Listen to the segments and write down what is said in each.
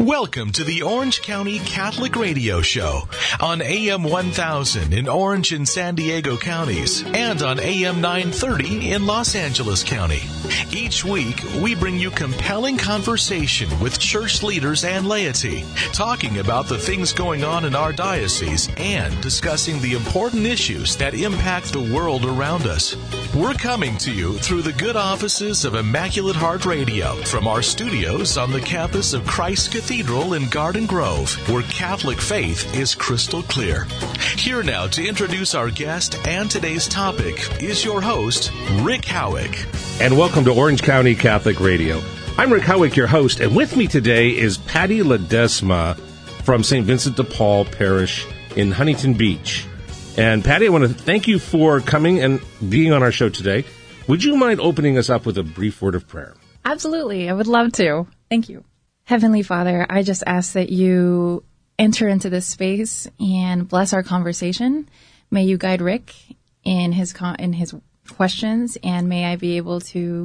Welcome to the Orange County Catholic Radio Show on AM 1000 in Orange and San Diego counties and on AM 930 in Los Angeles County. Each week, we bring you compelling conversation with church leaders and laity, talking about the things going on in our diocese and discussing the important issues that impact the world around us. We're coming to you through the good offices of Immaculate Heart Radio from our studios on the campus of Christ Cathedral in Garden Grove, where Catholic faith is crystal clear. Here now to introduce our guest and today's topic is your host, Rick Howick. And welcome to Orange County Catholic Radio. I'm Rick Howick, your host, and with me today is Patty Ledesma from St. Vincent de Paul Parish in Huntington Beach. And Patty, I want to thank you for coming and being on our show today. Would you mind opening us up with a brief word of prayer? Absolutely. I would love to. Thank you. Heavenly Father, I just ask that you enter into this space and bless our conversation. May you guide Rick in his questions, and may I be able to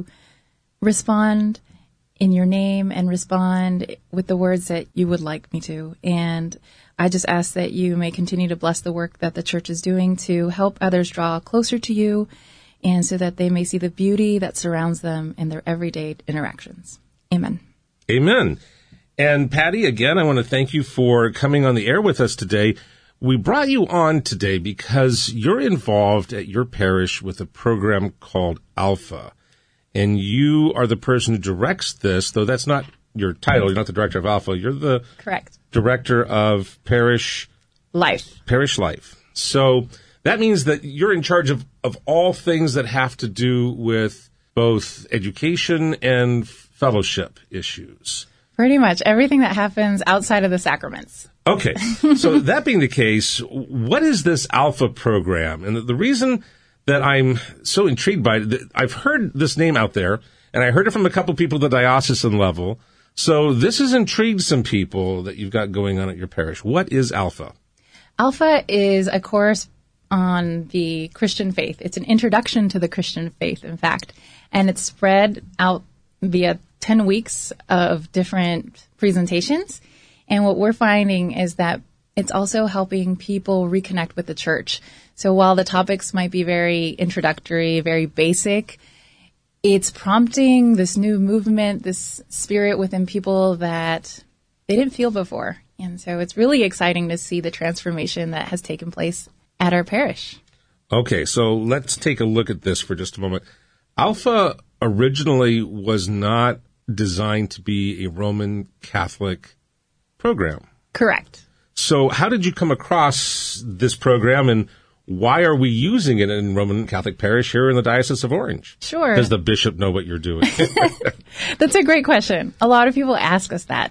respond in your name and respond with the words that you would like me to. And I just ask that you may continue to bless the work that the church is doing to help others draw closer to you, and so that they may see the beauty that surrounds them in their everyday interactions. Amen. Amen. And Patty, again, I want to thank you for coming on the air with us today. We brought you on today because you're involved at your parish with a program called Alpha. And you are the person who directs this, though that's not your title. You're not the director of Alpha. You're the Correct. Director of Parish Life. Parish Life. So that means that you're in charge of all things that have to do with both education and fellowship issues. Pretty much everything that happens outside of the sacraments. Okay. So that being the case, what is this Alpha program? And the reason that I'm so intrigued by it, I've heard this name out there, and I heard it from a couple people at the diocesan level. So this has intrigued some people that you've got going on at your parish. What is Alpha? Alpha is a course on the Christian faith. It's an introduction to the Christian faith, in fact, and it's spread out via 10 weeks of different presentations. And what we're finding is that it's also helping people reconnect with the church. So while the topics might be very introductory, very basic, it's prompting this new movement, this spirit within people that they didn't feel before. And so it's really exciting to see the transformation that has taken place at our parish. Okay, so let's take a look at this for just a moment. Alpha originally was not designed to be a Roman Catholic program. Correct. So how did you come across this program, and why are we using it in Roman Catholic Parish here in the Diocese of Orange? Sure. Does the bishop know what you're doing? That's a great question. A lot of people ask us that.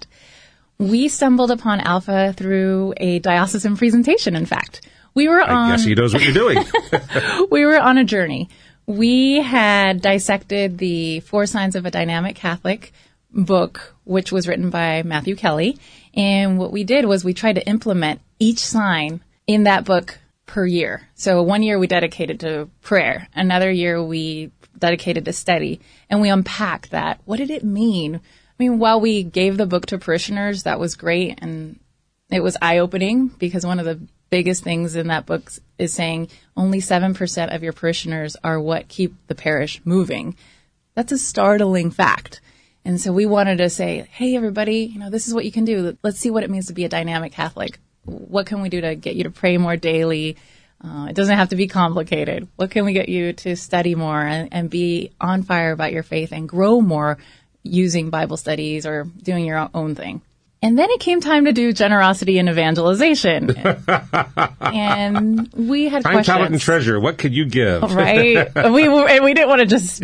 We stumbled upon Alpha through a diocesan presentation, in fact. I guess he knows what you're doing. We were on a journey. We had dissected the 4 Signs of a Dynamic Catholic book, which was written by Matthew Kelly. And what we did was we tried to implement each sign in that book per year. So one year we dedicated to prayer. Another year we dedicated to study. And we unpacked that. What did it mean? I mean, while we gave the book to parishioners, that was great. And it was eye-opening because one of the biggest things in that book is saying only 7% of your parishioners are what keep the parish moving. That's a startling fact. And so we wanted to say, hey, everybody, this is what you can do. Let's see what it means to be a dynamic Catholic. What can we do to get you to pray more daily? It doesn't have to be complicated. What can we get you to study more and be on fire about your faith and grow more using Bible studies or doing your own thing? And then it came time to do generosity and evangelization. And we had questions. Time, talent, and treasure. What could you give? Right. We didn't want to just,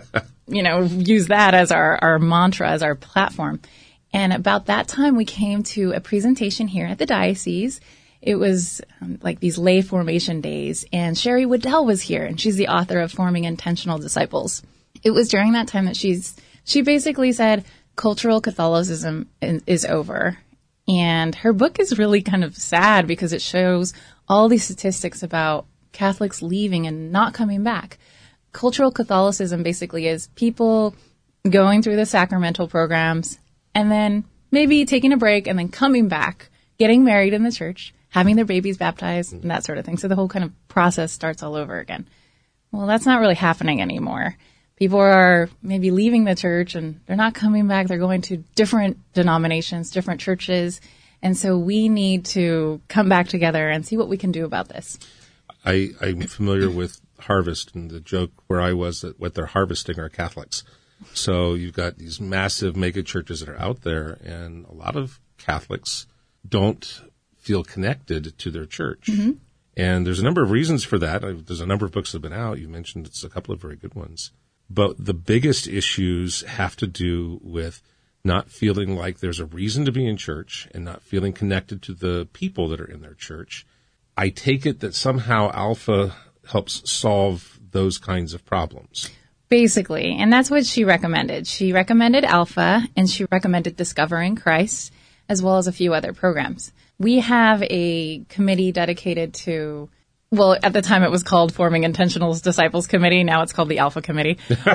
use that as our mantra, as our platform. And about that time, we came to a presentation here at the diocese. It was like these lay formation days. And Sherry Waddell was here, and she's the author of Forming Intentional Disciples. It was during that time that she basically said, cultural Catholicism is over. And her book is really kind of sad because it shows all these statistics about Catholics leaving and not coming back. Cultural Catholicism basically is people going through the sacramental programs and then maybe taking a break and then coming back, getting married in the church, having their babies baptized, and that sort of thing. So the whole kind of process starts all over again. Well, that's not really happening anymore. People are maybe leaving the church and they're not coming back. They're going to different denominations, different churches. And so we need to come back together and see what we can do about this. I'm familiar with Harvest, and the joke where I was that what they're harvesting are Catholics. So you've got these massive mega churches that are out there, and a lot of Catholics don't feel connected to their church. Mm-hmm. And there's a number of reasons for that. There's a number of books that have been out. You mentioned it's a couple of very good ones. But the biggest issues have to do with not feeling like there's a reason to be in church and not feeling connected to the people that are in their church. I take it that somehow Alpha helps solve those kinds of problems. Basically, and that's what she recommended. She recommended Alpha, and she recommended Discovering Christ, as well as a few other programs. We have a committee dedicated to, well, at the time it was called Forming Intentional Disciples Committee. Now it's called the Alpha Committee. But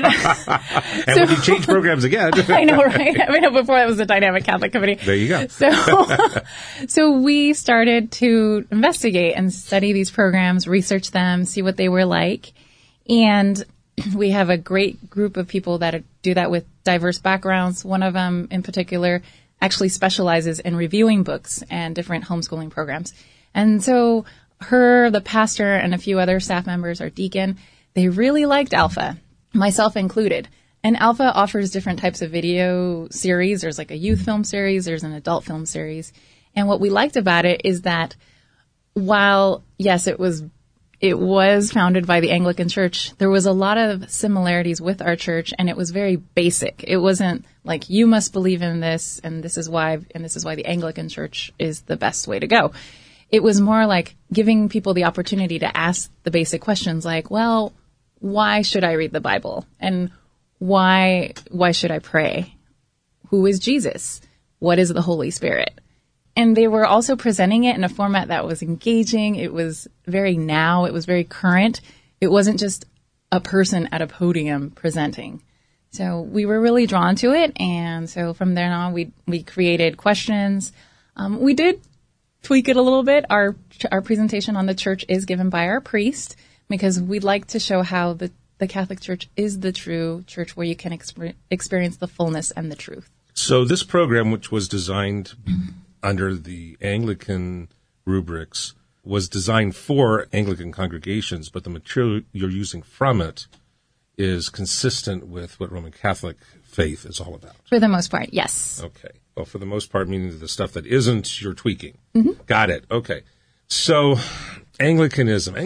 and we can change programs again. I know, right? I mean, before that was the Dynamic Catholic Committee. There you go. So we started to investigate and study these programs, research them, see what they were like. And we have a great group of people that do that with diverse backgrounds. One of them in particular actually specializes in reviewing books and different homeschooling programs. And so the pastor, and a few other staff members, our deacon, they really liked Alpha, myself included. And Alpha offers different types of video series. There's like a youth film series. There's an adult film series. And what we liked about it is that while, yes, it was founded by the Anglican Church, there was a lot of similarities with our church, and it was very basic. It wasn't like, you must believe in this, and this is why the Anglican Church is the best way to go. It was more like giving people the opportunity to ask the basic questions like, well, why should I read the Bible? And why should I pray? Who is Jesus? What is the Holy Spirit? And they were also presenting it in a format that was engaging. It was very it was very current. It wasn't just a person at a podium presenting. So we were really drawn to it. And so from there on, we created questions. We did tweak it a little bit. Our presentation on the church is given by our priest, because we'd like to show how the Catholic Church is the true church where you can experience the fullness and the truth. So this program, which was designed under the Anglican rubrics, was designed for Anglican congregations, but the material you're using from it is consistent with what Roman Catholic faith is all about. For the most part, yes. Okay. Well, for the most part, meaning the stuff that isn't, you're tweaking. Mm-hmm. Got it. Okay. So Anglicanism,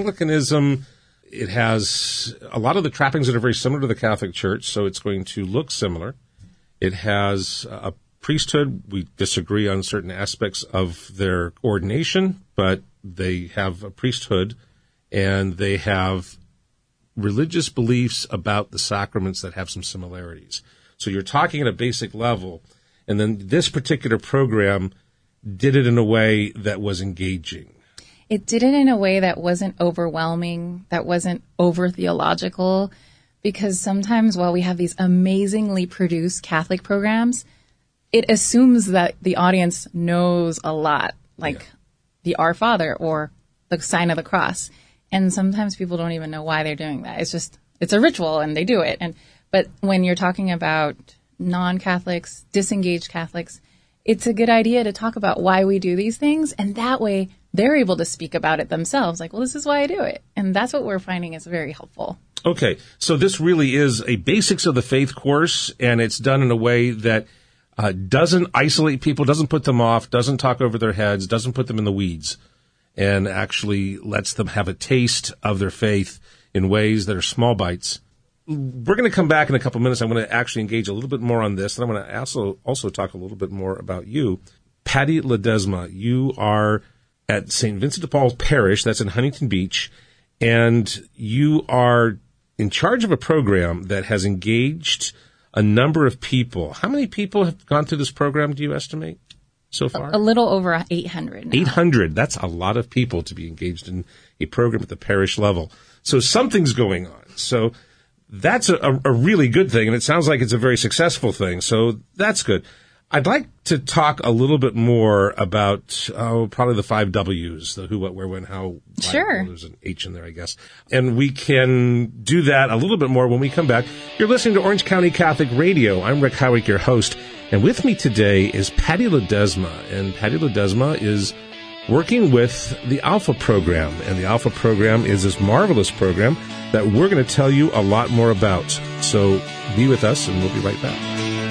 it has a lot of the trappings that are very similar to the Catholic Church, so it's going to look similar. It has a priesthood. We disagree on certain aspects of their ordination, but they have a priesthood, and they have religious beliefs about the sacraments that have some similarities. So you're talking at a basic level, and then this particular program did it in a way that was engaging. It did it in a way that wasn't overwhelming, that wasn't over-theological, because sometimes while we have these amazingly produced Catholic programs, it assumes that the audience knows a lot, like the Our Father or the sign of the cross. And sometimes people don't even know why they're doing that. It's a ritual and they do it. But when you're talking about non-Catholics, disengaged Catholics, it's a good idea to talk about why we do these things. And that way they're able to speak about it themselves. Like, well, this is why I do it. And that's what we're finding is very helpful. Okay. So this really is a basics of the faith course, and it's done in a way that doesn't isolate people, doesn't put them off, doesn't talk over their heads, doesn't put them in the weeds, and actually lets them have a taste of their faith in ways that are small bites. We're going to come back in a couple minutes. I'm going to actually engage a little bit more on this, and I'm going to also talk a little bit more about you. Patty Ledesma, you are at St. Vincent de Paul Parish, that's in Huntington Beach, and you are in charge of a program that has engaged a number of people. How many people have gone through this program, do you estimate, so far? A little over 800 now. 800. That's a lot of people to be engaged in a program at the parish level. So something's going on. So that's a really good thing, and it sounds like it's a very successful thing. So that's good. I'd like to talk a little bit more about probably the 5 W's, the who, what, where, when, how. Sure. Well, there's an H in there, I guess. And we can do that a little bit more when we come back. You're listening to Orange County Catholic Radio. I'm Rick Howick, your host. And with me today is Patty Ledesma. And Patty Ledesma is working with the Alpha program. And the Alpha program is this marvelous program that we're going to tell you a lot more about. So be with us, and we'll be right back.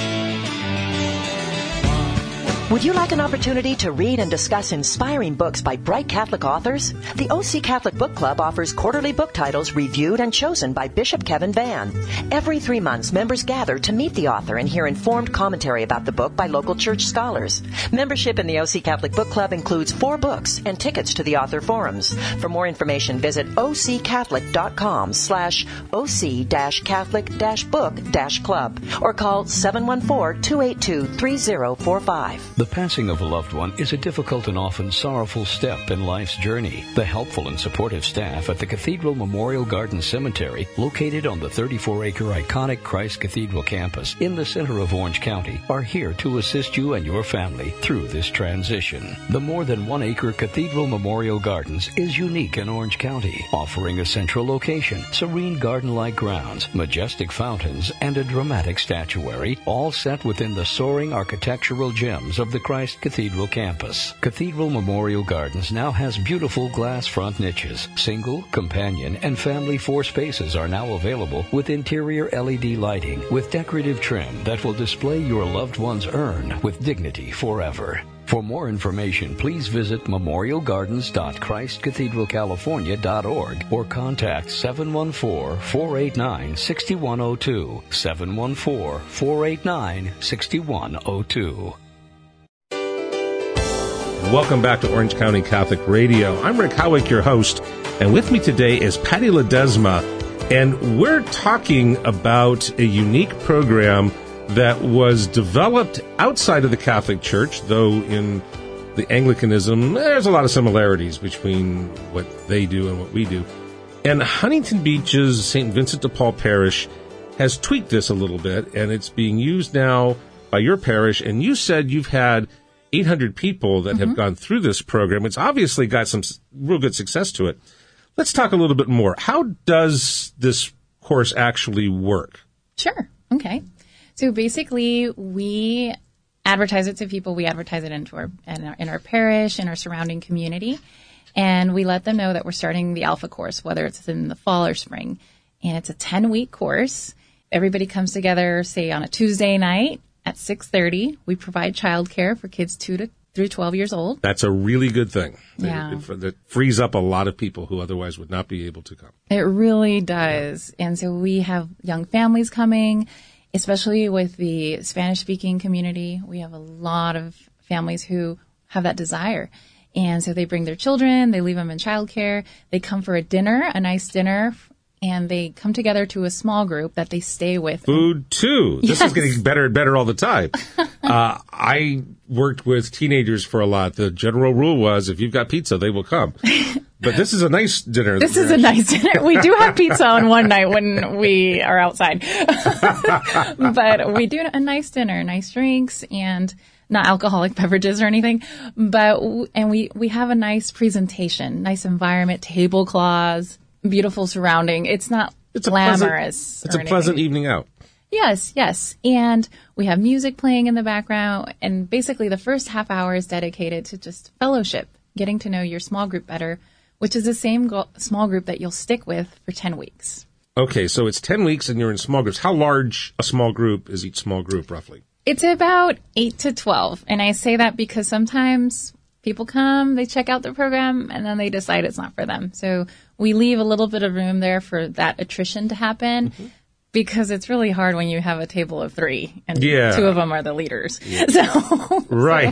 Would you like an opportunity to read and discuss inspiring books by bright Catholic authors? The OC Catholic Book Club offers quarterly book titles reviewed and chosen by Bishop Kevin Vann. Every 3 months, members gather to meet the author and hear informed commentary about the book by local church scholars. Membership in the OC Catholic Book Club includes 4 books and tickets to the author forums. For more information, visit occatholic.com/OC-Catholic-book-club or call 714-282-3045. The passing of a loved one is a difficult and often sorrowful step in life's journey. The helpful and supportive staff at the Cathedral Memorial Garden Cemetery, located on the 34-acre iconic Christ Cathedral campus in the center of Orange County, are here to assist you and your family through this transition. The more than 1-acre Cathedral Memorial Gardens is unique in Orange County, offering a central location, serene garden-like grounds, majestic fountains, and a dramatic statuary, all set within the soaring architectural gems of the Christ Cathedral campus. Cathedral Memorial Gardens now has beautiful glass front niches. Single, companion, and family 4 spaces are now available with interior LED lighting with decorative trim that will display your loved one's urn with dignity forever. For more information, please visit memorialgardens.christcathedralcalifornia.org or contact 714-489-6102, 714-489-6102. Welcome back to Orange County Catholic Radio. I'm Rick Howick, your host, and with me today is Patty Ledesma, and we're talking about a unique program that was developed outside of the Catholic Church, though in the Anglicanism, there's a lot of similarities between what they do and what we do. And Huntington Beach's St. Vincent de Paul Parish has tweaked this a little bit, and it's being used now by your parish, and you said you've had 800 people that have gone through this program. It's obviously got some real good success to it. Let's talk a little bit more. How does this course actually work? Sure. Okay. So basically, we advertise it to people. We advertise it in our parish, in our surrounding community, and we let them know that we're starting the Alpha course, whether it's in the fall or spring. And it's a 10-week course. Everybody comes together, say, on a Tuesday night at 6:30. We provide childcare for kids 2 through 12 years old. That's a really good thing. Yeah. That frees up a lot of people who otherwise would not be able to come. It really does. Yeah. And so we have young families coming, especially with the Spanish-speaking community. We have a lot of families who have that desire. And so they bring their children, they leave them in childcare, they come for a dinner, a nice dinner, and they come together to a small group that they stay with. Food, too. This is getting better and better all the time. I worked with teenagers for a lot. The general rule was, if you've got pizza, they will come. But this is a nice dinner. This is a nice dinner. We do have pizza on one night when we are outside. But we do a nice dinner, nice drinks, and not alcoholic beverages or anything. And we have a nice presentation, nice environment, tablecloths, beautiful surrounding. It's not glamorous. It's a pleasant evening out. Yes, yes. And we have music playing in the background. And basically the first half hour is dedicated to just fellowship, getting to know your small group better, which is the same small group that you'll stick with for 10 weeks. Okay, so it's 10 weeks and you're in small groups. How large a small group is each small group, roughly? It's about 8 to 12. And I say that because sometimes people come, they check out the program, and then they decide it's not for them. So we leave a little bit of room there for that attrition to happen. Mm-hmm. Because it's really hard when you have a table of 3 and 2 of them are the leaders. Yeah. Right.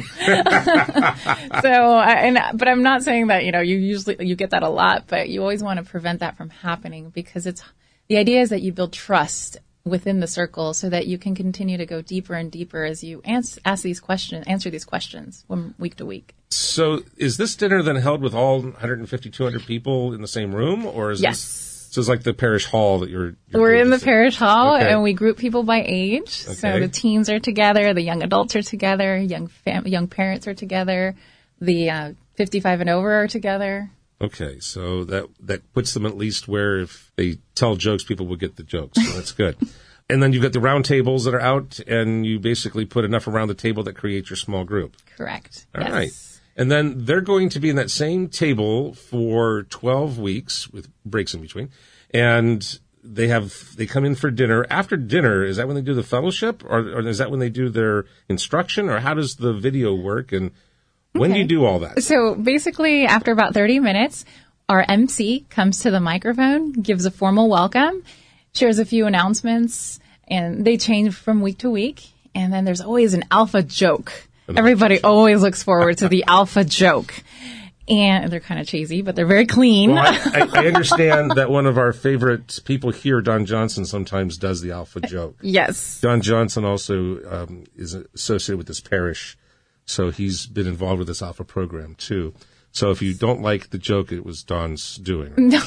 But I'm not saying that, you get that a lot, but you always want to prevent that from happening because the idea is that you build trust within the circle so that you can continue to go deeper and deeper as you answer these questions from week to week. So is this dinner then held with all 150, 200 people in the same room, or is Yes. So it's like the parish hall that you're We're in the visiting. parish hall, Okay. and we group people by age. So Okay. the teens are together, the young adults are together, young parents are together, the 55 and over are together. Okay, so that puts them at least where if they tell jokes, people will get the jokes. So that's good. And then you've got the round tables that are out, and you basically put enough around the table that creates your small group. Correct. All yes. right. And then they're going to be in that same table for 12 weeks with breaks in between. And they come in for dinner. After dinner, is that when they do the fellowship, or is that when they do their instruction, or how does the video work? And when do you do all that? So basically, after about 30 minutes, our MC comes to the microphone, gives a formal welcome, shares a few announcements, and they change from week to week. And then there's always an alpha joke. Everybody always looks forward to the alpha joke. And they're kind of cheesy, but they're very clean. Well, I understand that one of our favorite people here, Don Johnson, sometimes does the alpha joke. Yes. Don Johnson also is associated with this parish, so he's been involved with this alpha program too. So if you don't like the joke, it was Don's doing. Right?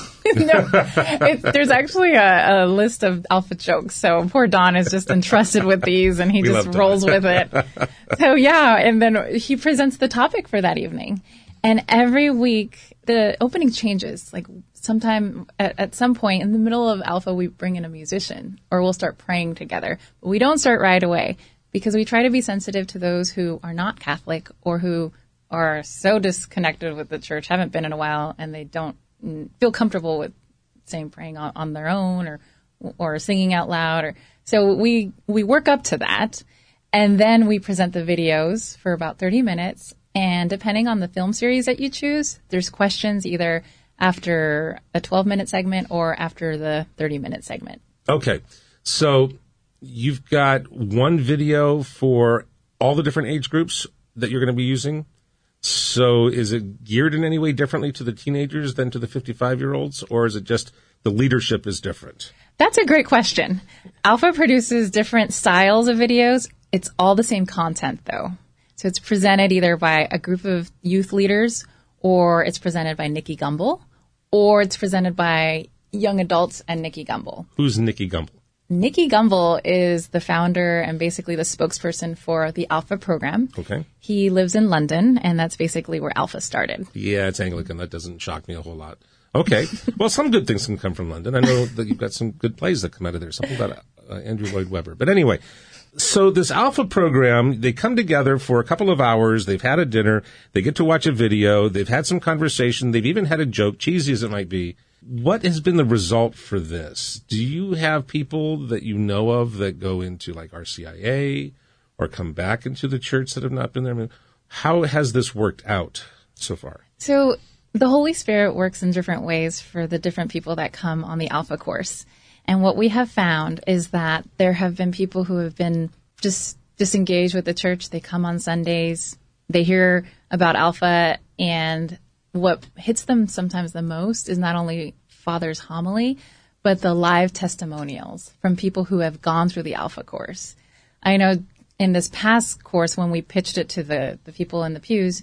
No. There's actually a list of alpha jokes. So poor Don is just entrusted with these, and he We just love Don. rolls with it. So yeah, and then he presents the topic for that evening. And every week, the opening changes. Like sometime at some point in the middle of alpha, we bring in a musician, or we'll start praying together. But we don't start right away, because we try to be sensitive to those who are not Catholic or who are so disconnected with the church, haven't been in a while, and they don't feel comfortable with saying praying on their own or singing out loud. So we work up to that, and then we present the videos for about 30 minutes. And depending on the film series that you choose, there's questions either after a 12-minute segment or after the 30-minute segment. Okay, so you've got one video for all the different age groups that you're going to be using. So is it geared in any way differently to the teenagers than to the 55-year-olds, or is it just the leadership is different? That's a great question. Alpha produces different styles of videos. It's all the same content, though. So it's presented either by a group of youth leaders, or it's presented by Nikki Gumbel, or it's presented by young adults and Nikki Gumbel. Who's Nikki Gumbel? Nikki Gumbel is the founder and basically the spokesperson for the Alpha program. Okay. He lives in London, and that's basically where Alpha started. Yeah, it's Anglican. That doesn't shock me a whole lot. Okay. Well, some good things can come from London. I know that you've got some good plays that come out of there. Something about Andrew Lloyd Webber. But anyway, so this Alpha program, they come together for a couple of hours. They've had a dinner. They get to watch a video. They've had some conversation. They've even had a joke, cheesy as it might be. What has been the result for this? Do you have people that you know of that go into like RCIA or come back into the church that have not been there? I mean, how has this worked out so far? So the Holy Spirit works in different ways for the different people that come on the Alpha course. And what we have found is that there have been people who have been just disengaged with the church. They come on Sundays, they hear about Alpha, and what hits them sometimes the most is not only Father's homily, but the live testimonials from people who have gone through the Alpha course. I know in this past course, when we pitched it to the people in the pews,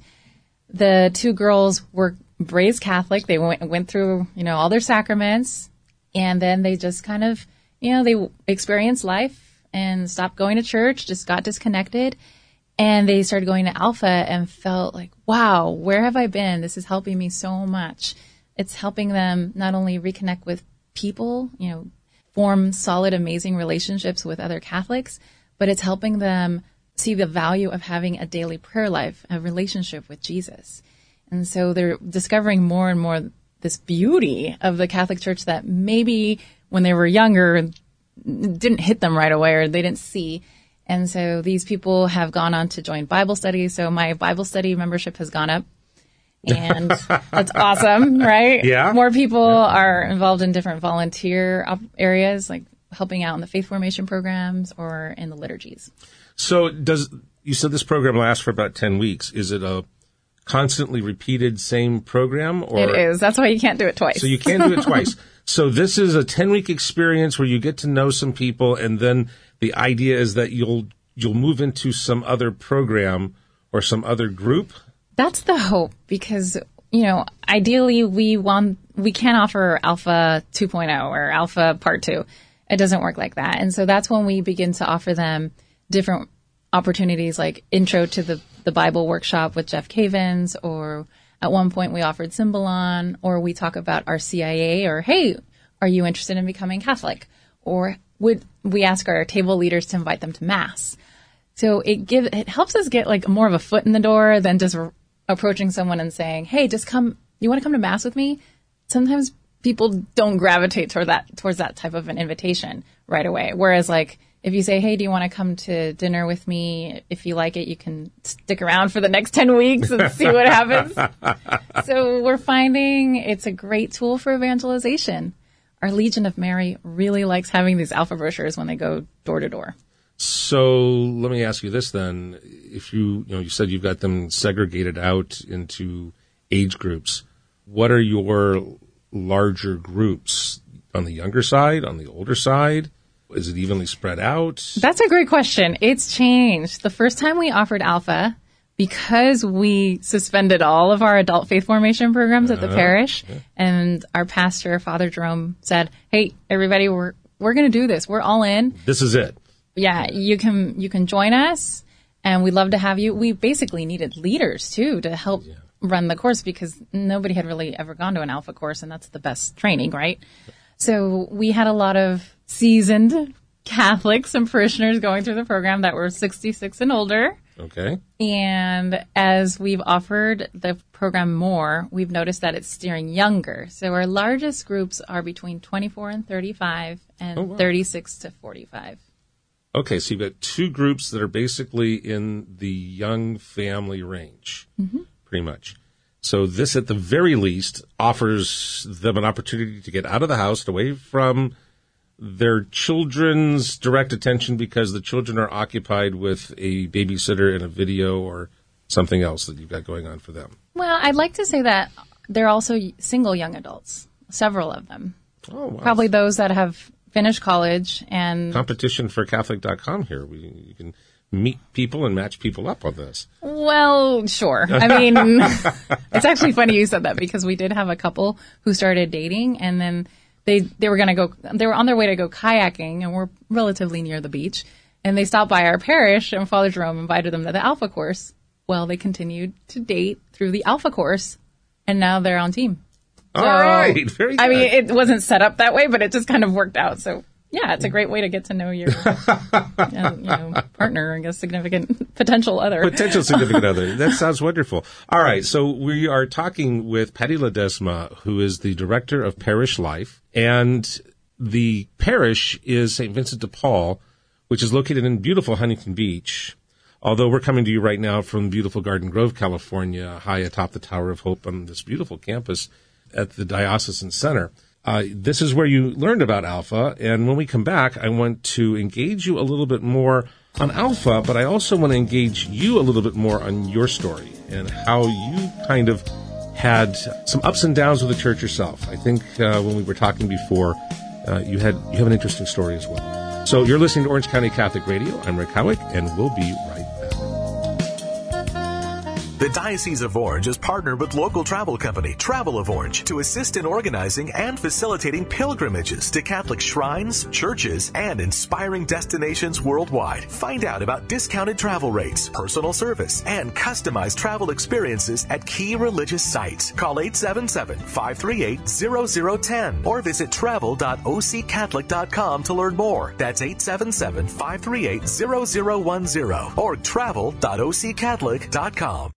the two girls were raised Catholic. They went through, all their sacraments, and then they just kind of, they experienced life and stopped going to church, just got disconnected. And they started going to Alpha and felt like, wow, where have I been? This is helping me so much. It's helping them not only reconnect with people, form solid, amazing relationships with other Catholics, but it's helping them see the value of having a daily prayer life, a relationship with Jesus. And so they're discovering more and more this beauty of the Catholic Church that maybe when they were younger didn't hit them right away or they didn't see. And so these people have gone on to join Bible studies. So my Bible study membership has gone up. And that's awesome, right? Yeah. More people are involved in different volunteer areas, like helping out in the faith formation programs or in the liturgies. So you said this program lasts for about 10 weeks. Is it a constantly repeated same program? Or It is. That's why you can't do it twice. So you can't do it twice. So this is a 10-week experience where you get to know some people, and then the idea is that you'll move into some other program or some other group. That's the hope, because, ideally we can't offer Alpha 2.0 or Alpha Part 2. It doesn't work like that. And so that's when we begin to offer them different opportunities like Intro to the Bible workshop with Jeff Cavins, or at one point we offered Symbolon, or we talk about our CIA, or, hey, are you interested in becoming Catholic? Or we ask our table leaders to invite them to Mass. So it helps us get like more of a foot in the door than just approaching someone and saying, hey, just come, you want to come to Mass with me? Sometimes people don't gravitate towards that type of an invitation right away. Whereas like, if you say, hey, do you want to come to dinner with me? If you like it, you can stick around for the next 10 weeks and see what happens. So we're finding it's a great tool for evangelization. Our Legion of Mary really likes having these Alpha brochures when they go door to door. So let me ask you this then. If you said you've got them segregated out into age groups, what are your larger groups? On the younger side, on the older side? Is it evenly spread out? That's a great question. It's changed. The first time we offered Alpha, because we suspended all of our adult faith formation programs at the parish, and our pastor, Father Jerome, said, hey, everybody, we're going to do this. We're all in. This is it. Yeah, you can join us, and we'd love to have you. We basically needed leaders, too, to help run the course, because nobody had really ever gone to an Alpha course, and that's the best training, right? So we had a lot of seasoned Catholics and parishioners going through the program that were 66 and older. Okay. And as we've offered the program more, we've noticed that it's steering younger. So our largest groups are between 24 and 35 and 36 to 45. Okay, so you've got two groups that are basically in the young family range, pretty much. So this, at the very least, offers them an opportunity to get out of the house, away from their children's direct attention, because the children are occupied with a babysitter and a video or something else that you've got going on for them. Well, I'd like to say that they're also single young adults, several of them. Oh, wow. Probably those that have finished college and... Competition for Catholic.com here. You can meet people and match people up on this. Well, sure. I mean, it's actually funny you said that, because we did have a couple who started dating, and then they were on their way to go kayaking, and we're relatively near the beach, and they stopped by our parish, and Father Jerome invited them to the Alpha course. Well, they continued to date through the Alpha course, and now they're on team. All right. Very good. I mean, it wasn't set up that way, but it just kind of worked out. So, yeah, it's a great way to get to know your partner, I guess, significant potential other. Potential significant other. That sounds wonderful. All right. So we are talking with Patty Ledesma, who is the director of Parish Life. And the parish is St. Vincent de Paul, which is located in beautiful Huntington Beach. Although we're coming to you right now from beautiful Garden Grove, California, high atop the Tower of Hope on this beautiful campus at the Diocesan Center. This is where you learned about Alpha, and when we come back, I want to engage you a little bit more on Alpha, but I also want to engage you a little bit more on your story and how you kind of had some ups and downs with the church yourself. I think when we were talking before, you have an interesting story as well. So you're listening to Orange County Catholic Radio. I'm Rick Howick, and we'll be right back. The Diocese of Orange is partnered with local travel company Travel of Orange to assist in organizing and facilitating pilgrimages to Catholic shrines, churches, and inspiring destinations worldwide. Find out about discounted travel rates, personal service, and customized travel experiences at key religious sites. Call 877-538-0010 or visit travel.occatholic.com to learn more. That's 877-538-0010 or travel.occatholic.com.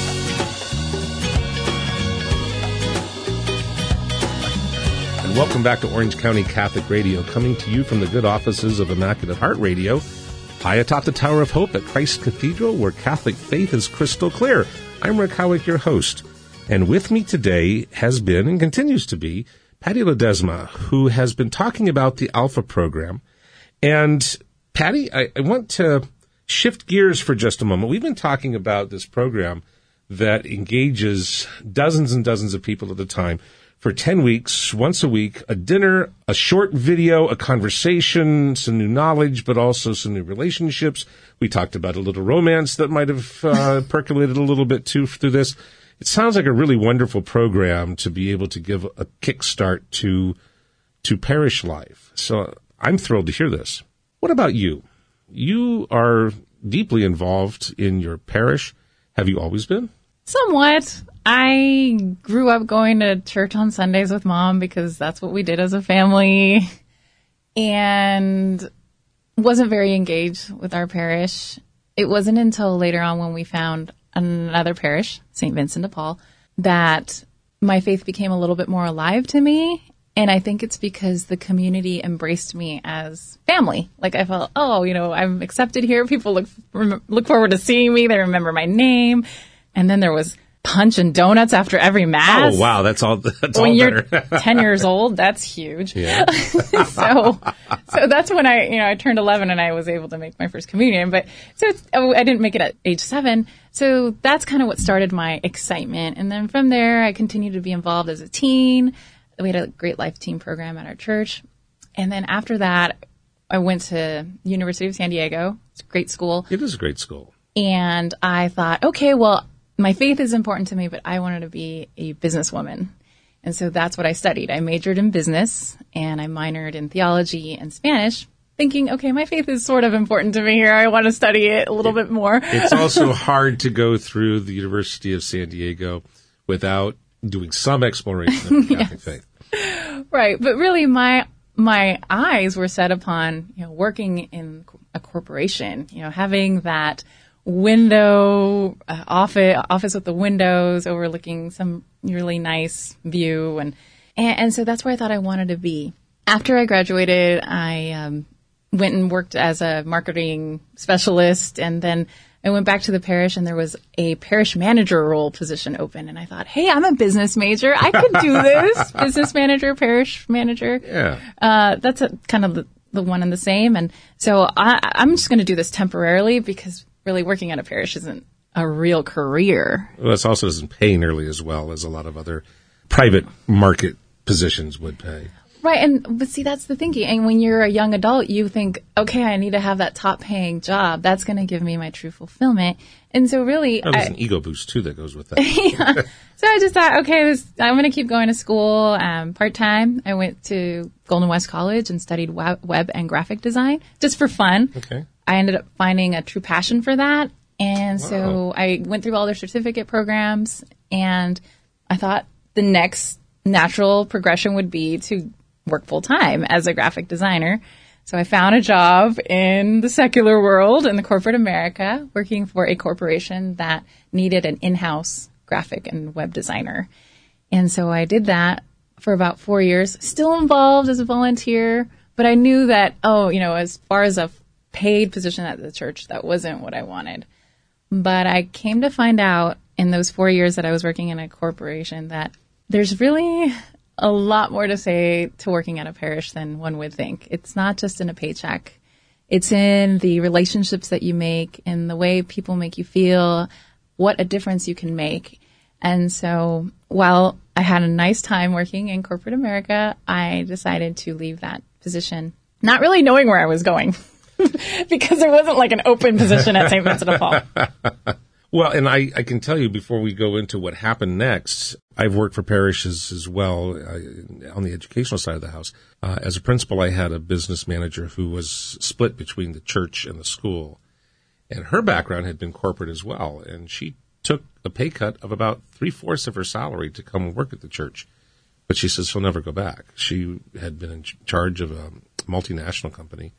And welcome back to Orange County Catholic Radio, coming to you from the good offices of Immaculate Heart Radio, high atop the Tower of Hope at Christ Cathedral, where Catholic faith is crystal clear. I'm Rick Howick, your host. And with me today has been and continues to be Patty Ledesma, who has been talking about the Alpha program. And Patty, I want to shift gears for just a moment. We've been talking about this program that engages dozens and dozens of people at a time for 10 weeks, once a week, a dinner, a short video, a conversation, some new knowledge, but also some new relationships. We talked about a little romance that might have percolated a little bit too through this. It sounds like a really wonderful program to be able to give a kickstart to parish life. So I'm thrilled to hear this. What about you? You are deeply involved in your parish. Have you always been? Somewhat. I grew up going to church on Sundays with Mom because that's what we did as a family, and wasn't very engaged with our parish. It wasn't until later on when we found another parish, St. Vincent de Paul, that my faith became a little bit more alive to me. And I think it's because the community embraced me as family. Like I felt, I'm accepted here. People look forward to seeing me. They remember my name. And then there was punch and donuts after every mass. Oh, wow. That's all when you're better. 10 years old, that's huge. Yeah. So that's when I turned 11 and I was able to make my first communion. But I didn't make it at age 7. So that's kind of what started my excitement. And then from there, I continued to be involved as a teen. We had a great life team program at our church. And then after that, I went to University of San Diego. It's a great school. It is a great school. And I thought, okay, well, my faith is important to me, but I wanted to be a businesswoman. And so that's what I studied. I majored in business and I minored in theology and Spanish, thinking, okay, my faith is sort of important to me here. I want to study it a little bit more. It's also hard to go through the University of San Diego without doing some exploration of the Catholic faith. Right. But really, my eyes were set upon, working in a corporation, having that window office with the windows overlooking some really nice view. And so that's where I thought I wanted to be. After I graduated, I went and worked as a marketing specialist, and then I went back to the parish and there was a parish manager role position open. And I thought, hey, I'm a business major. I could do this. Business manager, parish manager. Yeah. That's kind of the one and the same. And so I'm just going to do this temporarily because really working at a parish isn't a real career. Well, it also doesn't pay nearly as well as a lot of other private market positions would pay. Right. But see, that's the thinking. And when you're a young adult, you think, okay, I need to have that top paying job. That's going to give me my true fulfillment. And so really, there's an ego boost too that goes with that. Yeah. So I just thought, okay, I'm going to keep going to school part-time. I went to Golden West College and studied web and graphic design just for fun. Okay. I ended up finding a true passion for that. And so I went through all their certificate programs, and I thought the next natural progression would be to work full-time as a graphic designer. So I found a job in the secular world, in the corporate America, working for a corporation that needed an in-house graphic and web designer. And so I did that for about 4 years, still involved as a volunteer, but I knew that, as far as a paid position at the church, that wasn't what I wanted. But I came to find out in those 4 years that I was working in a corporation that there's really a lot more to say to working at a parish than one would think. It's not just in a paycheck. It's in the relationships that you make, in the way people make you feel, what a difference you can make. And so while I had a nice time working in corporate America, I decided to leave that position, not really knowing where I was going because there wasn't like an open position at St. Vincent de Paul. Well, and I can tell you before we go into what happened next, I've worked for parishes as well on the educational side of the house. As a principal, I had a business manager who was split between the church and the school. And her background had been corporate as well. And she took a pay cut of about 3/4 of her salary to come work at the church. But she says she'll never go back. She had been in charge of a multinational company,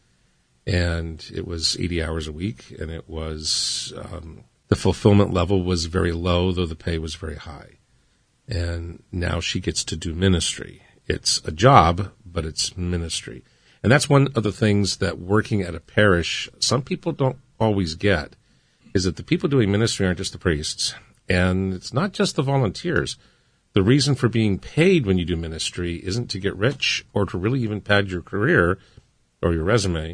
and it was 80 hours a week, and it was the fulfillment level was very low, though the pay was very high. And now she gets to do ministry. It's a job, but it's ministry. And that's one of the things that working at a parish, some people don't always get, is that the people doing ministry aren't just the priests. And it's not just the volunteers. The reason for being paid when you do ministry isn't to get rich or to really even pad your career or your resume.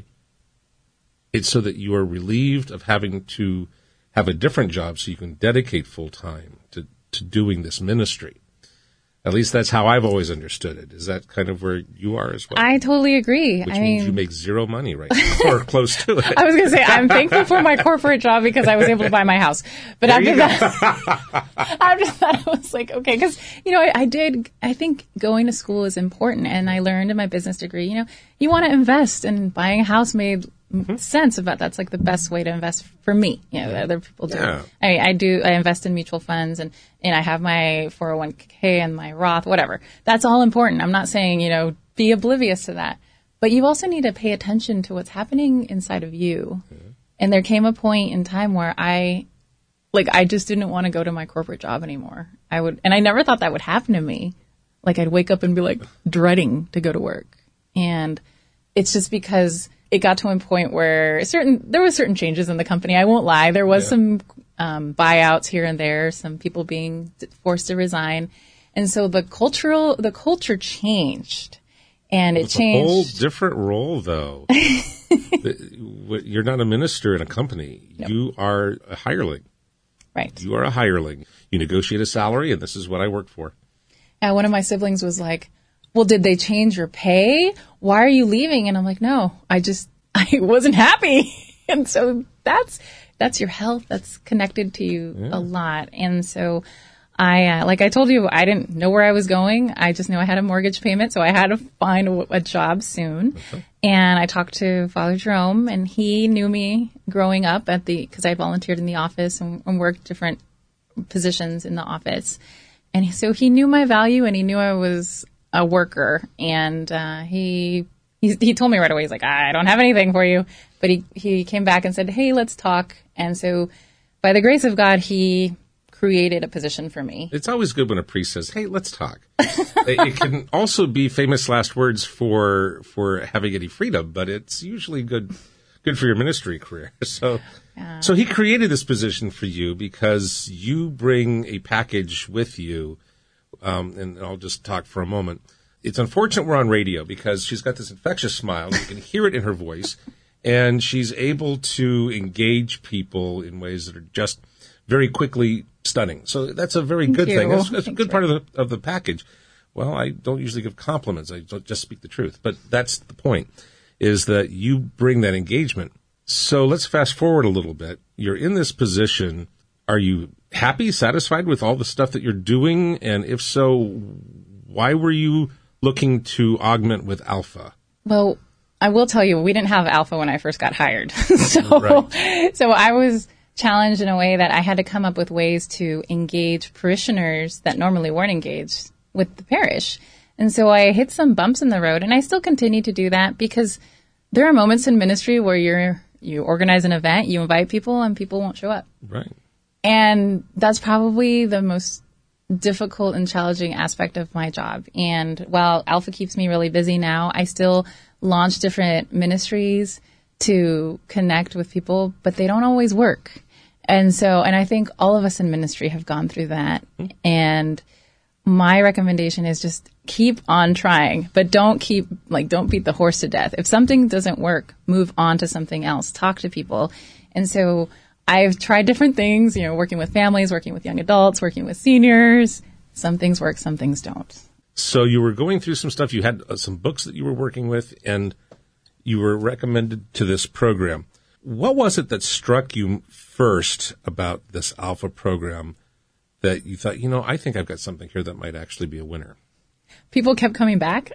It's so that you are relieved of having to have a different job so you can dedicate full time to doing this ministry. At least that's how I've always understood it. Is that kind of where you are as well? I totally agree. Which means you make zero money right now, or close to it. I was going to say, I'm thankful for my corporate job because I was able to buy my house. But after that, I was like, okay, because, I think going to school is important. And I learned in my business degree, you want to invest, and buying a house made sense about that's like the best way to invest for me. Other people do. Yeah. I invest in mutual funds, and I have my 401k and my Roth, whatever. That's all important. I'm not saying, be oblivious to that. But you also need to pay attention to what's happening inside of you. Mm-hmm. And there came a point in time where I just didn't want to go to my corporate job anymore. And I never thought that would happen to me. Like, I'd wake up and be like dreading to go to work. And it's just because it got to a point where there were certain changes in the company. I won't lie. There was some buyouts here and there, some people being forced to resign. And so the culture changed. And it changed. A whole different role, though. You're not a minister in a company. Nope. You are a hireling. Right. You are a hireling. You negotiate a salary, and this is what I work for. And one of my siblings was like, well, did they change your pay? Why are you leaving? And I'm like, no, I wasn't happy. And so that's your health. That's connected to you a lot. And so like I told you, I didn't know where I was going. I just knew I had a mortgage payment, so I had to find a job soon. Okay. And I talked to Father Jerome, and he knew me growing up because I volunteered in the office and worked different positions in the office. And so he knew my value, and he knew I was a worker. And he told me right away, he's like, I don't have anything for you. But he came back and said, hey, let's talk. And so by the grace of God, he created a position for me. It's always good when a priest says, hey, let's talk. It can also be famous last words for having any freedom, but it's usually good for your ministry career. So he created this position for you because you bring a package with you. And I'll just talk for a moment. It's unfortunate we're on radio because she's got this infectious smile. You can hear it in her voice. And she's able to engage people in ways that are just very quickly stunning. So that's a very good thing. That's a good part of the package. Well, I don't usually give compliments. I don't just speak the truth. But that's the point, is that you bring that engagement. So let's fast forward a little bit. You're in this position. Are you happy, satisfied with all the stuff that you're doing? And if so, why were you looking to augment with Alpha? Well, I will tell you, we didn't have Alpha when I first got hired. So I was challenged in a way that I had to come up with ways to engage parishioners that normally weren't engaged with the parish. And so I hit some bumps in the road, and I still continue to do that because there are moments in ministry where you organize an event, you invite people, and people won't show up. Right. And that's probably the most difficult and challenging aspect of my job. And while Alpha keeps me really busy now, I still launch different ministries to connect with people, but they don't always work. And I think all of us in ministry have gone through that. And my recommendation is just keep on trying, but don't beat the horse to death. If something doesn't work, move on to something else, talk to people. And so I've tried different things, working with families, working with young adults, working with seniors. Some things work, some things don't. So you were going through some stuff. You had some books that you were working with, and you were recommended to this program. What was it that struck you first about this Alpha program that you thought, I think I've got something here that might actually be a winner? People kept coming back.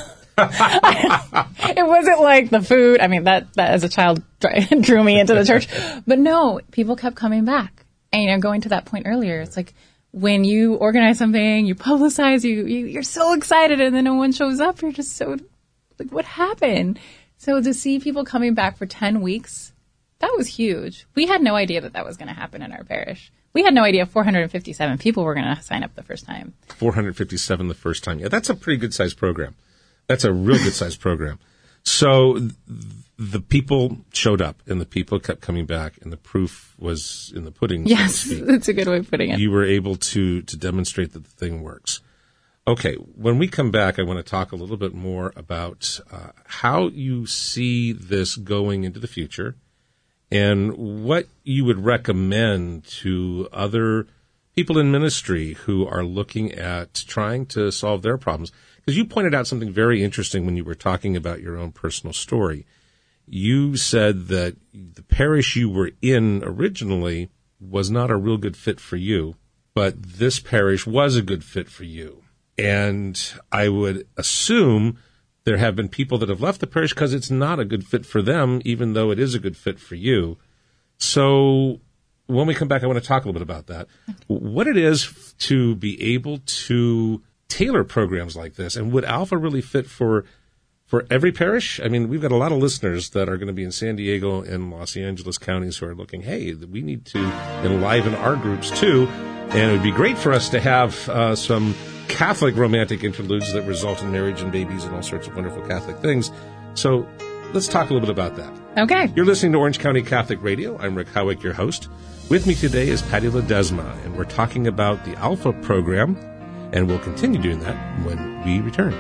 It wasn't like the food. I mean, that as a child drew me into the church. But no, people kept coming back. And, going to that point earlier, it's like when you organize something, you publicize, you're so excited, and then no one shows up. You're just so like, what happened? So to see people coming back for 10 weeks, that was huge. We had no idea that was going to happen in our parish. We had no idea 457 people were going to sign up the first time. 457 the first time. Yeah, that's a pretty good-sized program. That's a real good-sized program. So the people showed up, and the people kept coming back, and the proof was in the pudding. Yes, that's a good way of putting it. You were able to demonstrate that the thing works. Okay, when we come back, I want to talk a little bit more about how you see this going into the future and what you would recommend to other people in ministry who are looking at trying to solve their problems. Because you pointed out something very interesting when you were talking about your own personal story. You said that the parish you were in originally was not a real good fit for you, but this parish was a good fit for you. And I would assume there have been people that have left the parish because it's not a good fit for them, even though it is a good fit for you. So when we come back, I want to talk a little bit about that. What it is to be able to tailor programs like this, and would Alpha really fit for every parish? I mean, we've got a lot of listeners that are going to be in San Diego and Los Angeles counties who are looking, hey, we need to enliven our groups too, and it would be great for us to have some Catholic romantic interludes that result in marriage and babies and all sorts of wonderful Catholic things. So let's talk a little bit about that. Okay. You're listening to Orange County Catholic Radio. I'm Rick Howick, your host. With me today is Patty Ledesma, and we're talking about the Alpha program, and we'll continue doing that when we return.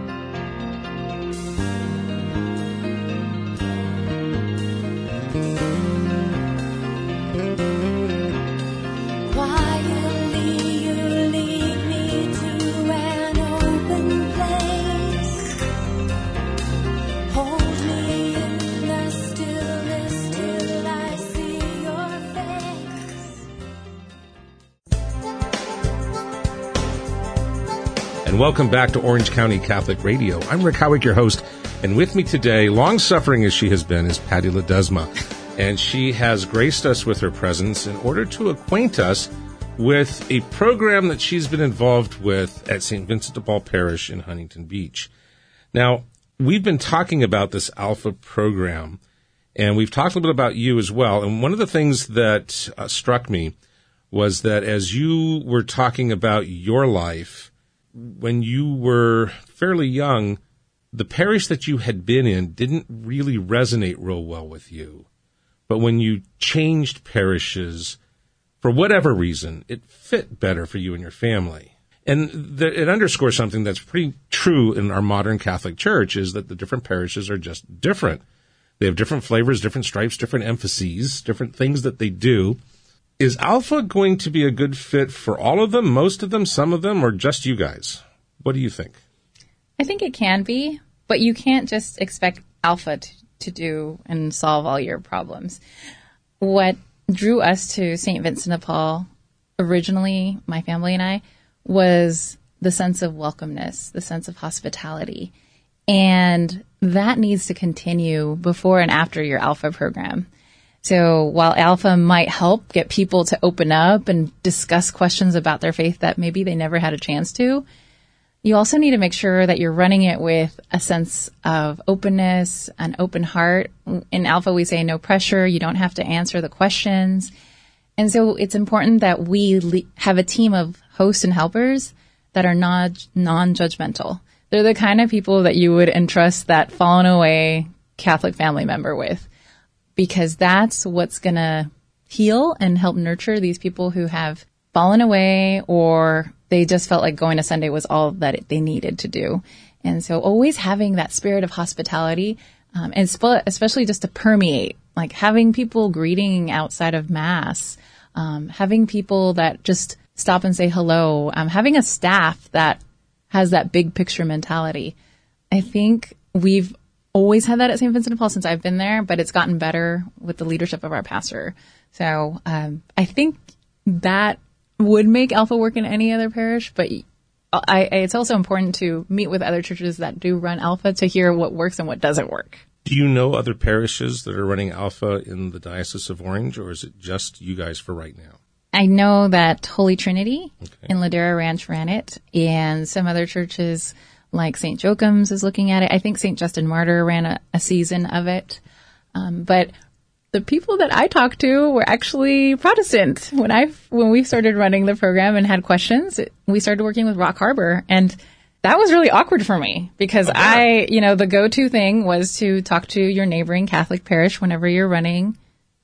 Welcome back to Orange County Catholic Radio. I'm Rick Howick, your host, and with me today, long-suffering as she has been, is Patty Ledesma. And she has graced us with her presence in order to acquaint us with a program that she's been involved with at St. Vincent de Paul Parish in Huntington Beach. Now, we've been talking about this Alpha program, and we've talked a little bit about you as well. And one of the things that struck me was that as you were talking about your life, when you were fairly young, the parish that you had been in didn't really resonate real well with you. But when you changed parishes, for whatever reason, it fit better for you and your family. And it underscores something that's pretty true in our modern Catholic Church, is that the different parishes are just different. They have different flavors, different stripes, different emphases, different things that they do. Is Alpha going to be a good fit for all of them, most of them, some of them, or just you guys? What do you think? I think it can be, but you can't just expect Alpha to do and solve all your problems. What drew us to St. Vincent de Paul originally, my family and I, was the sense of welcomeness, the sense of hospitality. And that needs to continue before and after your Alpha program. So while Alpha might help get people to open up and discuss questions about their faith that maybe they never had a chance to, you also need to make sure that you're running it with a sense of openness, an open heart. In Alpha, we say no pressure. You don't have to answer the questions. And so it's important that we have a team of hosts and helpers that are non-judgmental. They're the kind of people that you would entrust that fallen away Catholic family member with, because that's what's going to heal and help nurture these people who have fallen away, or they just felt like going to Sunday was all that they needed to do. And so always having that spirit of hospitality, and especially just to permeate, like having people greeting outside of Mass, having people that just stop and say hello, having a staff that has that big picture mentality. I think we've always had that at St. Vincent de Paul since I've been there, but it's gotten better with the leadership of our pastor. So I think that would make Alpha work in any other parish, but it's also important to meet with other churches that do run Alpha to hear what works and what doesn't work. Do you know other parishes that are running Alpha in the Diocese of Orange, or is it just you guys for right now? I know that Holy Trinity in Ladera Ranch ran it, and some other churches like St. Joachim's is looking at it. I think St. Justin Martyr ran a season of it. But the people that I talked to were actually Protestant. When we started running the program and had questions, we started working with Rock Harbor, and that was really awkward for me because the go-to thing was to talk to your neighboring Catholic parish whenever you're running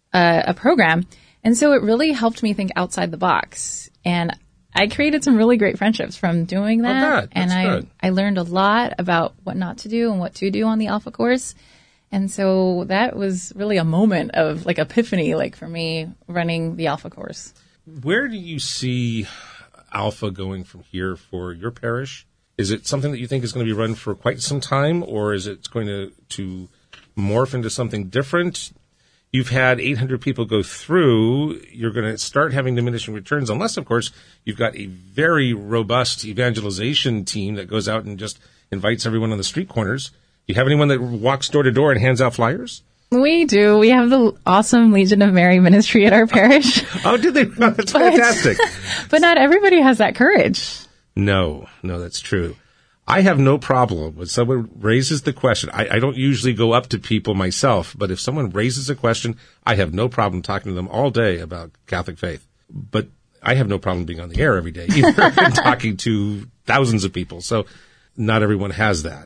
a program. And so it really helped me think outside the box. And I created some really great friendships from doing that. And I learned a lot about what not to do and what to do on the Alpha course. And so that was really a moment of like epiphany, like for me running the Alpha course. Where do you see Alpha going from here for your parish? Is it something that you think is going to be run for quite some time, or is it going to morph into something different? You've had 800 people go through. You're going to start having diminishing returns, unless, of course, you've got a very robust evangelization team that goes out and just invites everyone on the street corners. Do you have anyone that walks door to door and hands out flyers? We do. We have the awesome Legion of Mary ministry at our parish. Oh, did they? That's fantastic. But not everybody has that courage. No, that's true. I have no problem when someone raises the question. I don't usually go up to people myself, but if someone raises a question, I have no problem talking to them all day about Catholic faith. But I have no problem being on the air every day either and talking to thousands of people. So not everyone has that.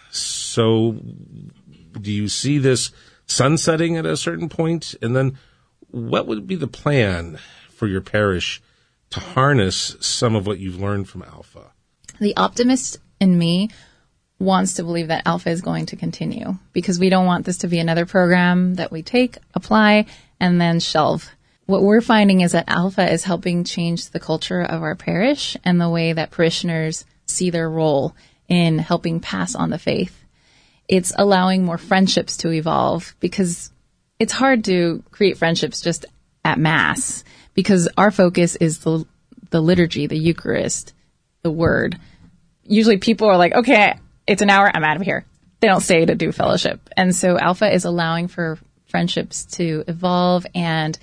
So do you see this sunsetting at a certain point? And then what would be the plan for your parish to harness some of what you've learned from Alpha? The optimist in me wants to believe that Alpha is going to continue, because we don't want this to be another program that we take, apply, and then shelve. What we're finding is that Alpha is helping change the culture of our parish and the way that parishioners see their role in helping pass on the faith. It's allowing more friendships to evolve, because it's hard to create friendships just at Mass, because our focus is the liturgy, the Eucharist, the Word. Usually people are like, okay, it's an hour, I'm out of here. They don't stay to do fellowship. And so Alpha is allowing for friendships to evolve. And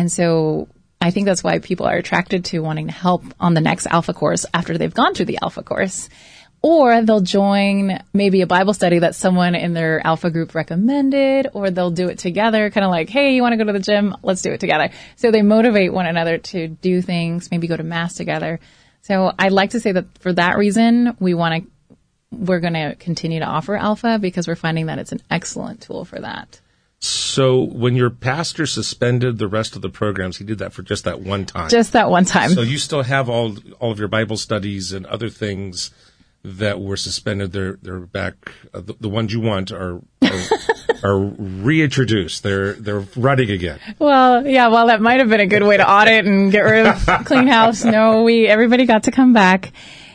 so I think that's why people are attracted to wanting to help on the next Alpha course after they've gone through the Alpha course. Or they'll join maybe a Bible study that someone in their Alpha group recommended, or they'll do it together, kind of like, hey, you want to go to the gym? Let's do it together. So they motivate one another to do things, maybe go to Mass together. So I'd like to say that for that reason, we're going to continue to offer Alpha, because we're finding that it's an excellent tool for that. So when your pastor suspended the rest of the programs, he did that for just that one time. Just that one time. So you still have all of your Bible studies and other things that were suspended. They're back. The ones you want are reintroduced. They're running again. Well, yeah. Well, that might have been a good way to audit and get rid of clean house. No, everybody got to come back,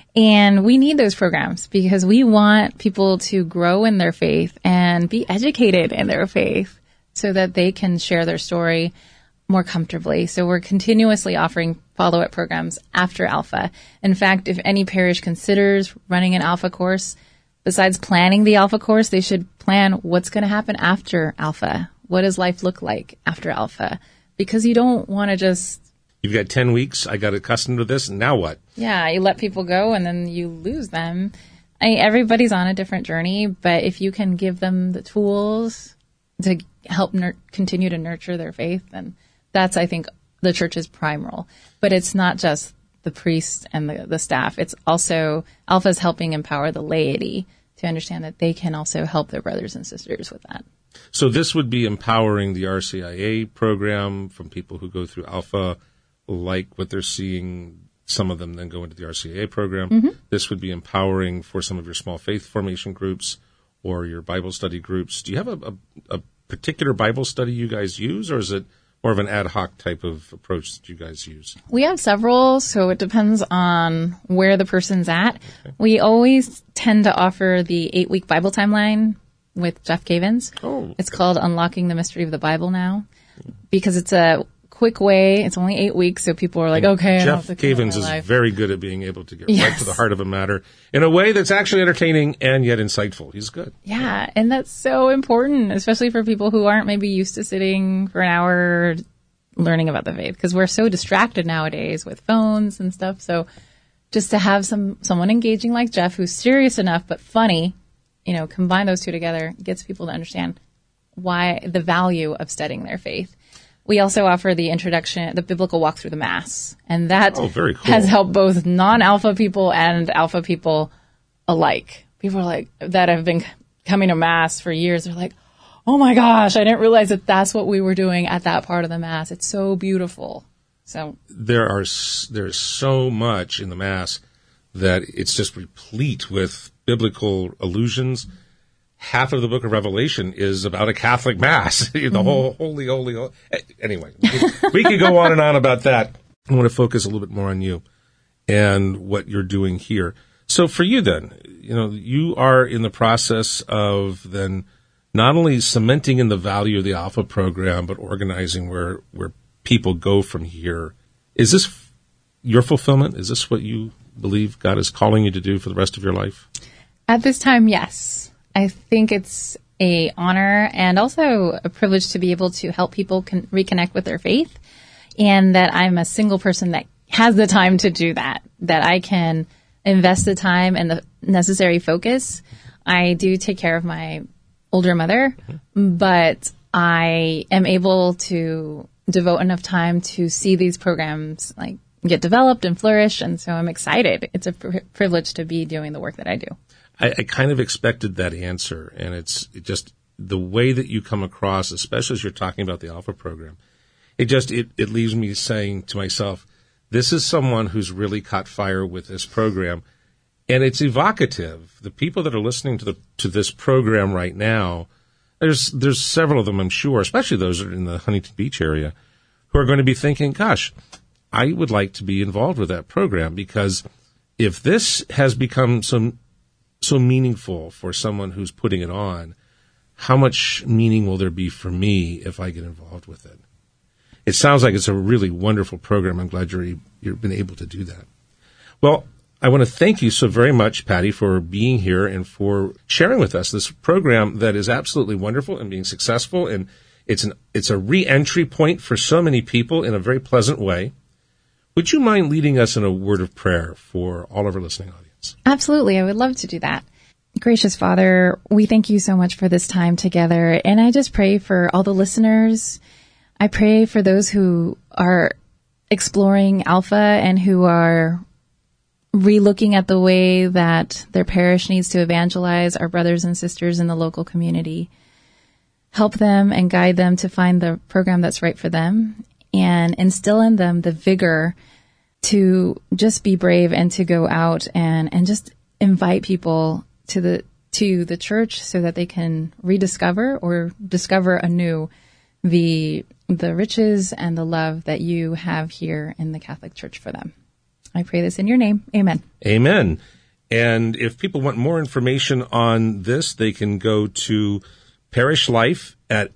and we need those programs because we want people to grow in their faith and be educated in their faith, so that they can share their story more comfortably. So we're continuously offering follow-up programs after Alpha. In fact, if any parish considers running an Alpha course, besides planning the Alpha course, they should plan what's going to happen after Alpha. What does life look like after Alpha? Because you don't want to just... You've got 10 weeks. I got accustomed to this. And now what? Yeah, you let people go and then you lose them. Everybody's on a different journey, but if you can give them the tools to help continue to nurture their faith, then that's, I think, the church's prime role. But it's not just the priests and the staff. It's also Alpha's helping empower the laity to understand that they can also help their brothers and sisters with that. So this would be empowering the RCIA program from people who go through Alpha, like what they're seeing. Some of them then go into the RCIA program. Mm-hmm. This would be empowering for some of your small faith formation groups or your Bible study groups. Do you have a particular Bible study you guys use, or is it more of an ad hoc type of approach that you guys use? We have several, so it depends on where the person's at. Okay. We always tend to offer the 8-week Bible timeline with Jeff Cavins. Oh. It's called Unlocking the Mystery of the Bible now, because it's a quick way. It's only 8 weeks, so people are like, okay. Jeff Cavins is very good at being able to get right to the heart of a matter in a way that's actually entertaining and yet insightful. He's good. Yeah, and that's so important, especially for people who aren't maybe used to sitting for an hour learning about the faith, because we're so distracted nowadays with phones and stuff. So just to have someone engaging like Jeff, who's serious enough but funny, combine those two together, gets people to understand why the value of studying their faith. We also offer the introduction, the biblical walk through the Mass, and that very cool. has helped both non-Alpha people and Alpha people alike. People are like, that have been coming to Mass for years. They're like, oh my gosh, I didn't realize that that's what we were doing at that part of the Mass. It's so beautiful. So there's so much in the Mass that it's just replete with biblical allusions. Half of the book of Revelation is about a Catholic Mass. The whole holy. Anyway, we could go on and on about that. I want to focus a little bit more on you and what you're doing here. So for you then, you are in the process of then not only cementing in the value of the Alpha program, but organizing where people go from here. Is this your fulfillment? Is this what you believe God is calling you to do for the rest of your life? At this time, yes. I think it's a honor and also a privilege to be able to help people reconnect with their faith, and that I'm a single person that has the time to do that I can invest the time and the necessary focus. I do take care of my older mother, but I am able to devote enough time to see these programs like get developed and flourish. And so I'm excited. It's a privilege to be doing the work that I do. I kind of expected that answer, and it's just the way that you come across, especially as you're talking about the Alpha program. It leaves me saying to myself, this is someone who's really caught fire with this program, and it's evocative. The people that are listening to this program right now, there's several of them, I'm sure, especially those that are in the Huntington Beach area, who are going to be thinking, gosh, I would like to be involved with that program, because if this has become so meaningful for someone who's putting it on, how much meaning will there be for me if I get involved with it? It sounds like it's a really wonderful program. I'm glad you've been able to do that. Well, I want to thank you so very much, Patty, for being here and for sharing with us this program that is absolutely wonderful and being successful. And it's a re-entry point for so many people in a very pleasant way. Would you mind leading us in a word of prayer for all of our listening audience? Absolutely. I would love to do that. Gracious Father, we thank you so much for this time together. And I just pray for all the listeners. I pray for those who are exploring Alpha and who are relooking at the way that their parish needs to evangelize our brothers and sisters in the local community. Help them and guide them to find the program that's right for them, and instill in them the vigor to just be brave and to go out and just invite people to the church so that they can rediscover or discover anew the riches and the love that you have here in the Catholic Church for them. I pray this in your name. Amen. Amen. And if people want more information on this, they can go to Parish Life at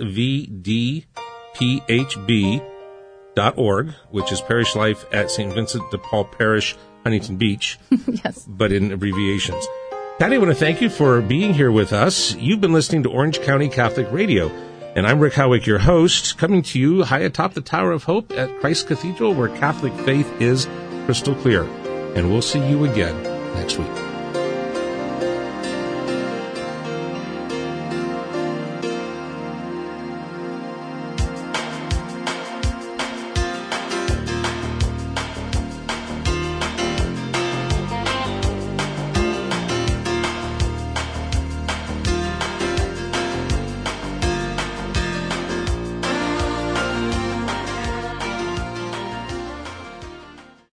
svdphb.org, which is Parish Life at St. Vincent de Paul Parish, Huntington Beach. Yes. But in abbreviations. Patty, I want to thank you for being here with us. You've been listening to Orange County Catholic Radio. And I'm Rick Howick, your host, coming to you high atop the Tower of Hope at Christ Cathedral, where Catholic faith is crystal clear. And we'll see you again next week.